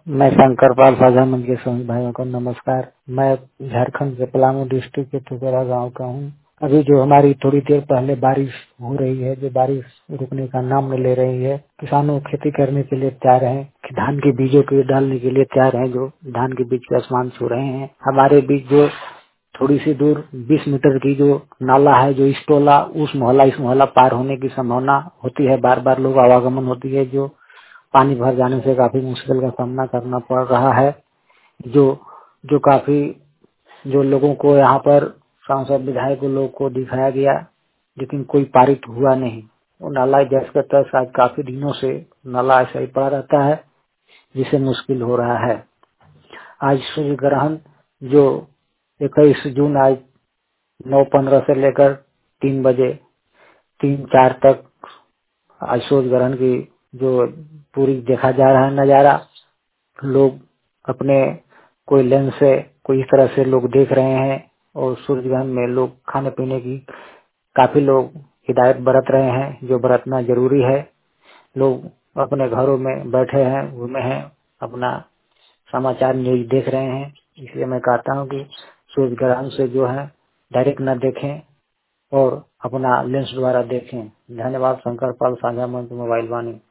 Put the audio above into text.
मैं शंकर पाल साझा मंच के सभी भाइयों को नमस्कार। मैं झारखंड के पलामू डिस्ट्रिक्ट के टुकेरा गांव का हूं। अभी जो हमारी थोड़ी देर पहले बारिश हो रही है, जो बारिश रुकने का नाम नहीं ले रही है। किसानों खेती करने के लिए तैयार हैं, कि धान के बीजों के डालने के लिए तैयार हैं, जो धान के बीज के आसमान छू रहे हैं। हमारे बीच जो थोड़ी सी दूर 20 मीटर की जो नाला है, जो इस टोला उस मोहल्ला पार होने की संभावना होती है। बार बार लोग आवागमन होती है, जो पानी भर जाने से काफी मुश्किल का सामना करना पड़ रहा है। जो जो काफी जो लोगों को यहाँ पर सांसद विधायक लोग को दिखाया गया, लेकिन कोई पारित हुआ नहीं। वो नाला जैसे का तैसे आज काफी दिनों से नाला ऐसा ही पड़ा रहता है, जिसे मुश्किल हो रहा है। आज सूर्य ग्रहण जो 21 जून आज 9:15 से लेकर 3 बजे 3-4 तक आज सूर्य ग्रहण की जो पूरी देखा जा रहा है नजारा। लोग अपने कोई लेंस से कोई इस तरह से लोग देख रहे हैं, और सूर्य ग्रहण में लोग खाने पीने की काफी लोग हिदायत बरत रहे हैं, जो बरतना जरूरी है। लोग अपने घरों में बैठे हैं, घूमे हैं, अपना समाचार न्यूज देख रहे हैं। इसलिए मैं कहता हूं कि सूर्य ग्रहण से जो है डायरेक्ट न देखें और अपना लेंस द्वारा देखें। धन्यवाद। शंकर पाल साझा मंच मोबाइल वाणी।